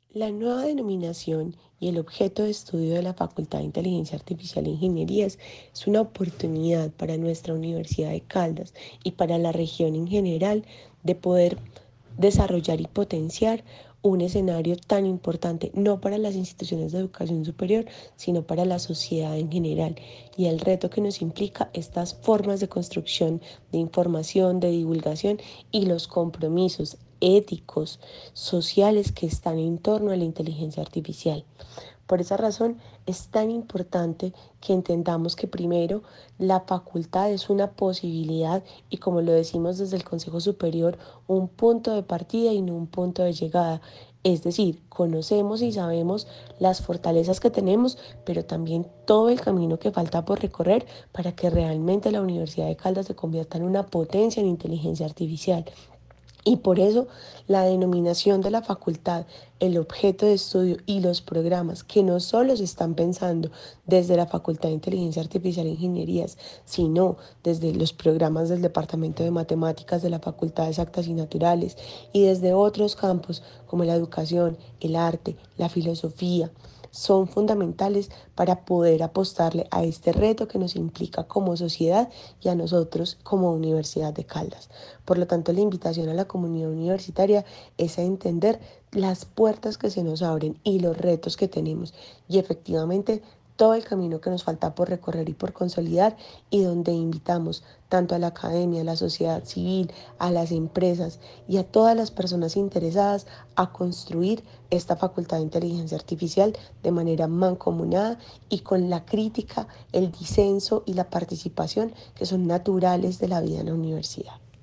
La nueva denominación y el objeto de estudio de la Facultad de Inteligencia Artificial e Ingenierías es una oportunidad para nuestra Universidad de Caldas y para la región en general de poder desarrollar y potenciar un escenario tan importante, no para las instituciones de educación superior, sino para la sociedad en general. Y el reto que nos implica estas formas de construcción de información, de divulgación y los compromisos éticos, sociales que están en torno a la inteligencia artificial. Por esa razón es tan importante que entendamos que primero la facultad es una posibilidad y, como lo decimos desde el Consejo Superior, un punto de partida y no un punto de llegada. Es decir, conocemos y sabemos las fortalezas que tenemos, pero también todo el camino que falta por recorrer para que realmente la Universidad de Caldas se convierta en una potencia en inteligencia artificial. Y por eso la denominación de la facultad, el objeto de estudio y los programas que no solo se están pensando desde la Facultad de Inteligencia Artificial e Ingenierías, sino desde los programas del Departamento de Matemáticas de la Facultad de Exactas y Naturales y desde otros campos como la educación, el arte, la filosofía, son fundamentales para poder apostarle a este reto que nos implica como sociedad y a nosotros como Universidad de Caldas. Por lo tanto, la invitación a la comunidad universitaria es a entender las puertas que se nos abren y los retos que tenemos y efectivamente todo el camino que nos falta por recorrer y por consolidar, y donde invitamos tanto a la academia, a la sociedad civil, a las empresas y a todas las personas interesadas a construir esta facultad de inteligencia artificial de manera mancomunada y con la crítica, el disenso y la participación que son naturales de la vida en la universidad.